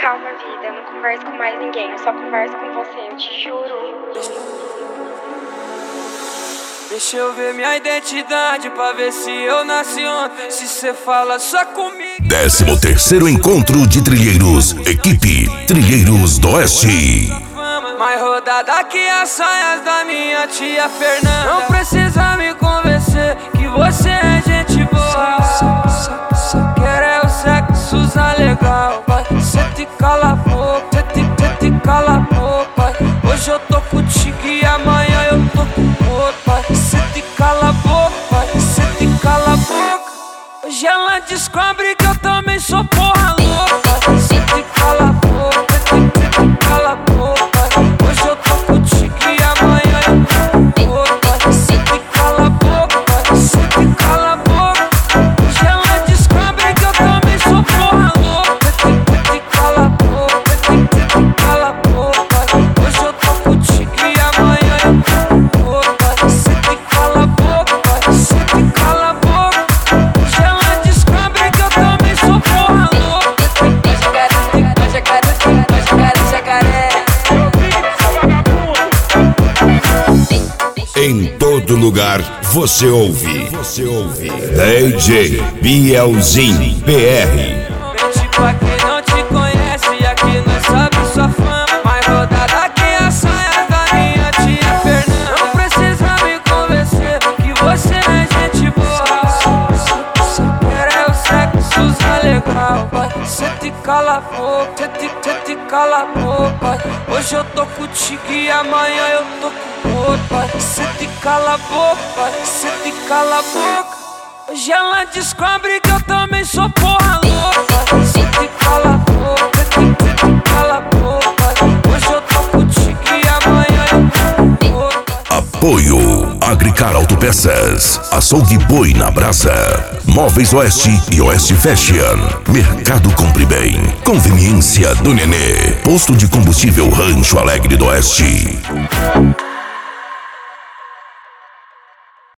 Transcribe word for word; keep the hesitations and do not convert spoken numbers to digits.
Calma, vida, eu não converso com mais ninguém, eu só converso com você, eu te juro. Deixa eu ver minha identidade pra ver se eu nasci ontem. Se cê fala só comigo. Décimo terceiro encontro de trilheiros, equipe Trilheiros do Oeste. Mais rodada que as saias da minha tia Fernanda. Não precisa me convencer que você é gente boa. Quero é o sexo usar legal, vai. Cê te cala a boca, cê te, cê te cala a boca, vai. Hoje eu tô contigo e amanhã eu tô com outro, vai. Cê te cala a boca, vai. Cê te cala a boca. Hoje ela descobre que eu também sou porra louca, vai. Cê te cala a boca, cê te, cê te cala a boca, vai. Hoje eu tô contigo e amanhã eu tô com outro, vai. Cê te cala a boca, vai. Cê te cala a boca. Hoje ela descobre que eu também sou porra louca. Cê te, cê te cala a boca, cê te, cê te cala a boca, vai. Hoje eu tô contigo e amanhã eu tô com outro, vai. Cê te cala a boca, vai. Cê te cala a boca. Hoje ela descobre que eu também sou porra louca. Em todo lugar você ouve. Você ouve. D J Bielzinho P R. Mente pra quem não te conhece, aqui nós sabe sua fama. Mais rodada que a saia da minha tia Fernanda. Não precisa me convencer que você é gente boa. Quero é o sexo usar legal, vai. Cê te cala a boca, cê te, cê te cala a boca, vai. Hoje eu tô contigo e amanhã eu tô com outro, vai. Cê te cala a boca, vai. Cê te cala a boca. Hoje ela descobre que eu também sou porra louca. Cê te cala a boca, cê te, cê te cala a boca, vai. Hoje eu tô contigo e amanhã eu tô com outro, vai. Apoio Agricar Autopeças, Açougue Boi na Brasa, Móveis Oeste e Oeste Fashion, Mercado Compre Bem, Conveniência do Nenê, Posto de Combustível Rancho Alegre do Oeste.